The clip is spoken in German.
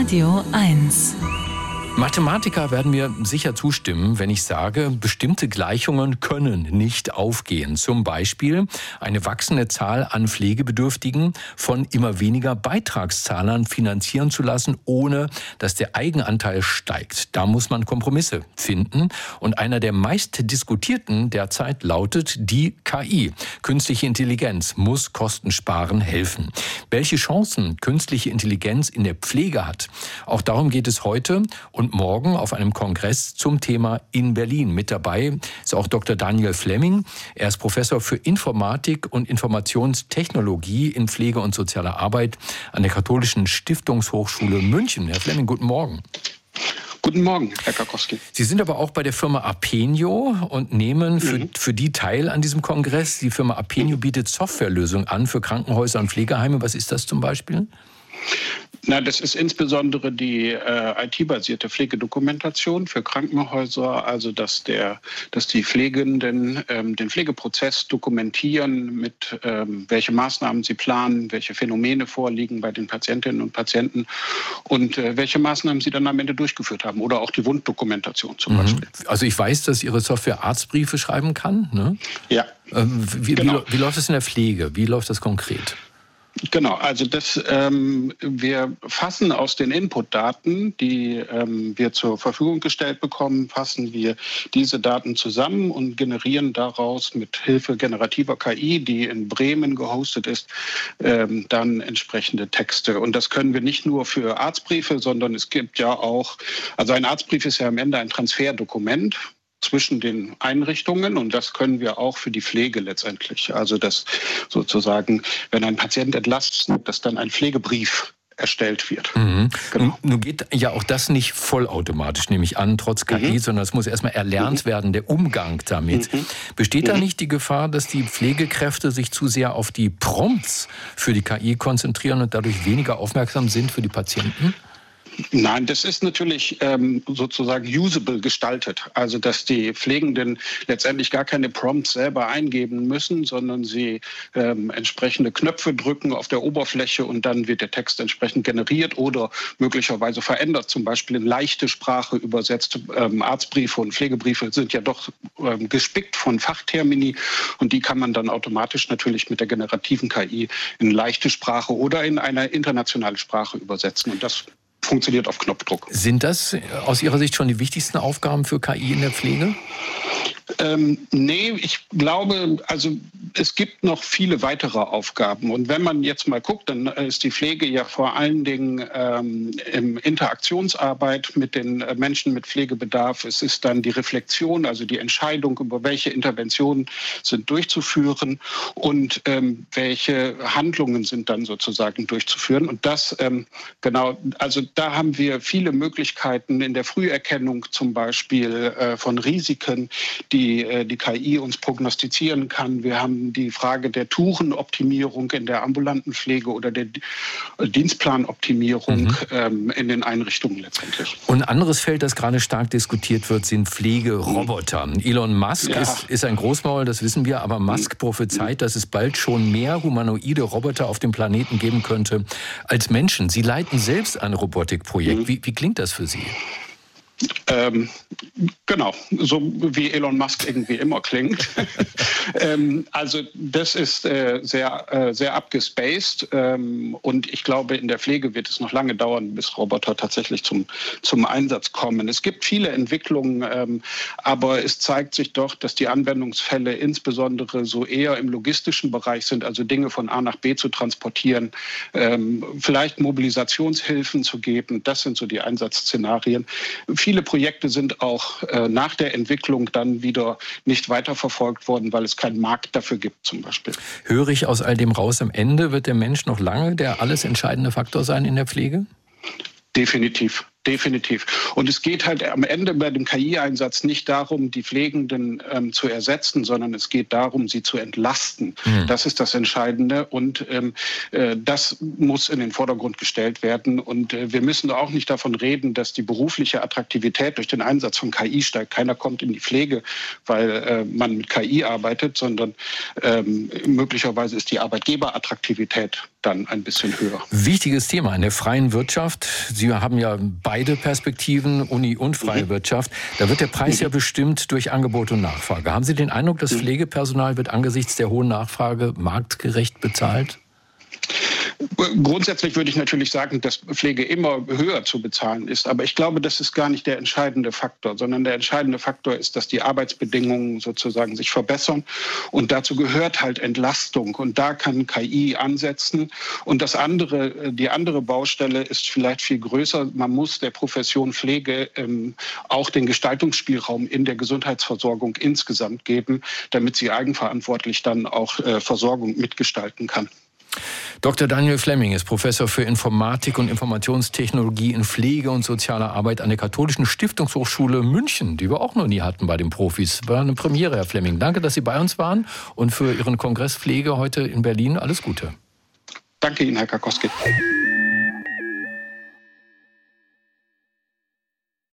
Radio 1. Mathematiker werden mir sicher zustimmen, wenn ich sage, bestimmte Gleichungen können nicht aufgehen. Zum Beispiel eine wachsende Zahl an Pflegebedürftigen von immer weniger Beitragszahlern finanzieren zu lassen, ohne dass der Eigenanteil steigt. Da muss man Kompromisse finden. Und einer der meist diskutierten derzeit lautet die KI. Künstliche Intelligenz muss Kostensparen helfen. Welche Chancen künstliche Intelligenz in der Pflege hat, auch darum geht es heute und morgen auf einem Kongress zum Thema in Berlin. Mit dabei ist auch Dr. Daniel Flemming. Er ist Professor für Informatik und Informationstechnologie in Pflege und sozialer Arbeit an der Katholischen Stiftungshochschule München. Herr Flemming, guten Morgen. Guten Morgen, Herr Karkowski. Sie sind aber auch bei der Firma Apenio und nehmen für die teil an diesem Kongress. Die Firma Apenio bietet Softwarelösungen an für Krankenhäuser und Pflegeheime. Was ist das zum Beispiel? Na, das ist insbesondere die IT-basierte Pflegedokumentation für Krankenhäuser, also dass die Pflegenden den Pflegeprozess dokumentieren, mit welche Maßnahmen sie planen, welche Phänomene vorliegen bei den Patientinnen und Patienten und welche Maßnahmen sie dann am Ende durchgeführt haben oder auch die Wunddokumentation zum Beispiel. Also ich weiß, dass Ihre Software Arztbriefe schreiben kann, ne? Ja. Wie läuft das in der Pflege? Wie läuft das konkret? Genau, also wir fassen aus den Inputdaten, die wir zur Verfügung gestellt bekommen, fassen wir diese Daten zusammen und generieren daraus mit Hilfe generativer KI, die in Bremen gehostet ist, dann entsprechende Texte. Und das können wir nicht nur für Arztbriefe, sondern es gibt ja auch, also ein Arztbrief ist ja am Ende ein Transferdokument zwischen den Einrichtungen und das können wir auch für die Pflege letztendlich. Also dass sozusagen, wenn ein Patient entlassen, dass dann ein Pflegebrief erstellt wird. Genau. Nun geht ja auch das nicht vollautomatisch, nehme ich an, trotz KI, sondern es muss erstmal erlernt werden, der Umgang damit. Besteht da nicht die Gefahr, dass die Pflegekräfte sich zu sehr auf die Prompts für die KI konzentrieren und dadurch weniger aufmerksam sind für die Patienten? Nein, das ist natürlich sozusagen usable gestaltet. Also dass die Pflegenden letztendlich gar keine Prompts selber eingeben müssen, sondern sie entsprechende Knöpfe drücken auf der Oberfläche und dann wird der Text entsprechend generiert oder möglicherweise verändert, zum Beispiel in leichte Sprache übersetzt. Arztbriefe und Pflegebriefe sind ja doch gespickt von Fachtermini und die kann man dann automatisch natürlich mit der generativen KI in leichte Sprache oder in eine internationale Sprache übersetzen und das funktioniert auf Knopfdruck. Sind das aus Ihrer Sicht schon die wichtigsten Aufgaben für KI in der Pflege? Nee, ich glaube, also es gibt noch viele weitere Aufgaben. Und wenn man jetzt mal guckt, dann ist die Pflege ja vor allen Dingen in Interaktionsarbeit mit den Menschen mit Pflegebedarf. Es ist dann die Reflexion, also die Entscheidung, über welche Interventionen sind durchzuführen und welche Handlungen sind dann sozusagen durchzuführen. Und das, genau, also da haben wir viele Möglichkeiten in der Früherkennung zum Beispiel von Risiken, die KI uns prognostizieren kann. Wir haben die Frage der Tourenoptimierung in der ambulanten Pflege oder der Dienstplanoptimierung in den Einrichtungen letztendlich. Und ein anderes Feld, das gerade stark diskutiert wird, sind Pflegeroboter. Elon Musk ist ein Großmaul, das wissen wir, aber Musk prophezeit, dass es bald schon mehr humanoide Roboter auf dem Planeten geben könnte als Menschen. Sie leiten selbst ein Robotikprojekt. Wie klingt das für Sie? Genau, so wie Elon Musk irgendwie immer klingt. Also das ist sehr abgespaced und ich glaube, in der Pflege wird es noch lange dauern, bis Roboter tatsächlich zum Einsatz kommen. Es gibt viele Entwicklungen, aber es zeigt sich doch, dass die Anwendungsfälle insbesondere so eher im logistischen Bereich sind, also Dinge von A nach B zu transportieren, vielleicht Mobilisationshilfen zu geben. Das sind so die Einsatzszenarien. Viele Projekte sind auch nach der Entwicklung dann wieder nicht weiterverfolgt worden, weil es keinen Markt dafür gibt zum Beispiel. Höre ich aus all dem raus, am Ende wird der Mensch noch lange der alles entscheidende Faktor sein in der Pflege? Definitiv. Und es geht halt am Ende bei dem KI-Einsatz nicht darum, die Pflegenden zu ersetzen, sondern es geht darum, sie zu entlasten. Das ist das Entscheidende und das muss in den Vordergrund gestellt werden. Und wir müssen auch nicht davon reden, dass die berufliche Attraktivität durch den Einsatz von KI steigt. Keiner kommt in die Pflege, weil man mit KI arbeitet, sondern möglicherweise ist die Arbeitgeberattraktivität dann ein bisschen höher. Wichtiges Thema in der freien Wirtschaft. Sie haben ja beide Perspektiven, Uni und freie Wirtschaft. Da wird der Preis ja bestimmt durch Angebot und Nachfrage. Haben Sie den Eindruck, das Pflegepersonal wird angesichts der hohen Nachfrage marktgerecht bezahlt? Grundsätzlich würde ich natürlich sagen, dass Pflege immer höher zu bezahlen ist. Aber ich glaube, das ist gar nicht der entscheidende Faktor, sondern der entscheidende Faktor ist, dass die Arbeitsbedingungen sozusagen sich verbessern. Und dazu gehört halt Entlastung. Und da kann KI ansetzen. Und die andere Baustelle ist vielleicht viel größer. Man muss der Profession Pflege auch den Gestaltungsspielraum in der Gesundheitsversorgung insgesamt geben, damit sie eigenverantwortlich dann auch Versorgung mitgestalten kann. Dr. Daniel Flemming ist Professor für Informatik und Informationstechnologie in Pflege und sozialer Arbeit an der Katholischen Stiftungshochschule München, die wir auch noch nie hatten bei den Profis. War eine Premiere, Herr Flemming. Danke, dass Sie bei uns waren und für Ihren Kongress Pflege heute in Berlin alles Gute. Danke Ihnen, Herr Karkowski.